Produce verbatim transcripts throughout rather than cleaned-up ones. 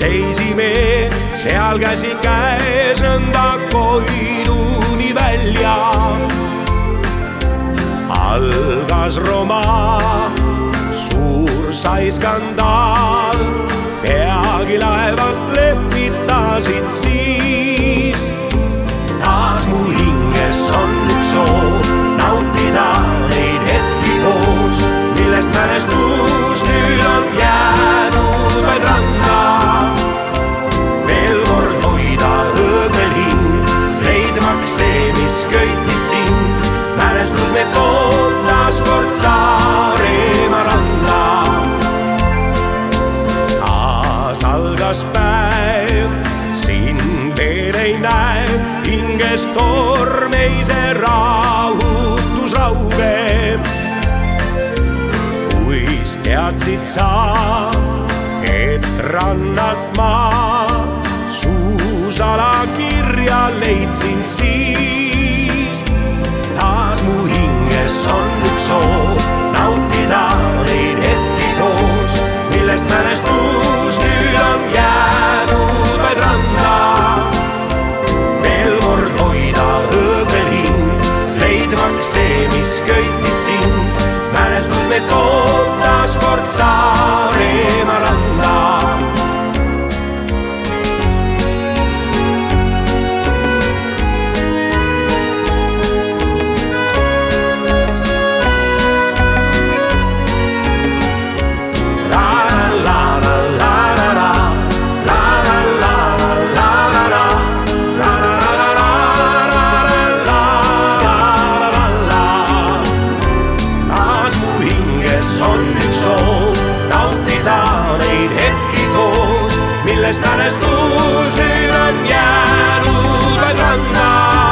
seisime seal käsi käes nõnda Koiduni välja. Algas romaan, suur sai skandaal, peagi laevad lehvitasid siis. Taas mu hinges on üks soov nautida neid hetki koos, millest mälestus nüüd on jäänud vaid randa. Veel kord hoida õõgel hing, leidmaks see, mis köitis sind. Mälestus me toob taas kord Saaremaa randa. Taas algas päev, sind veel ei näe, hinges torm ei see rahutus raugeb. Kuis teadsid sa, et rannalt maa suusala kirja leidsin siis. Taas mu hinges on üks soov nautida neid hetki koos, millest mälestus nüüd on jäänud vaid randa. Veel kord hoida õõgel hing, leidmaks see, mis köitis sind. Mälestus me toob taas kord Saaremaa randa. On üks soov nautida neid hetki koos, millest mälestus nüüd on jäänud vaid randa.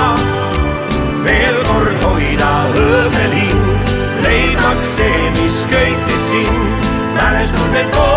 Veel kord hoida õõgel hing, leidmaks see, mis köitis sind. Mälestus me toob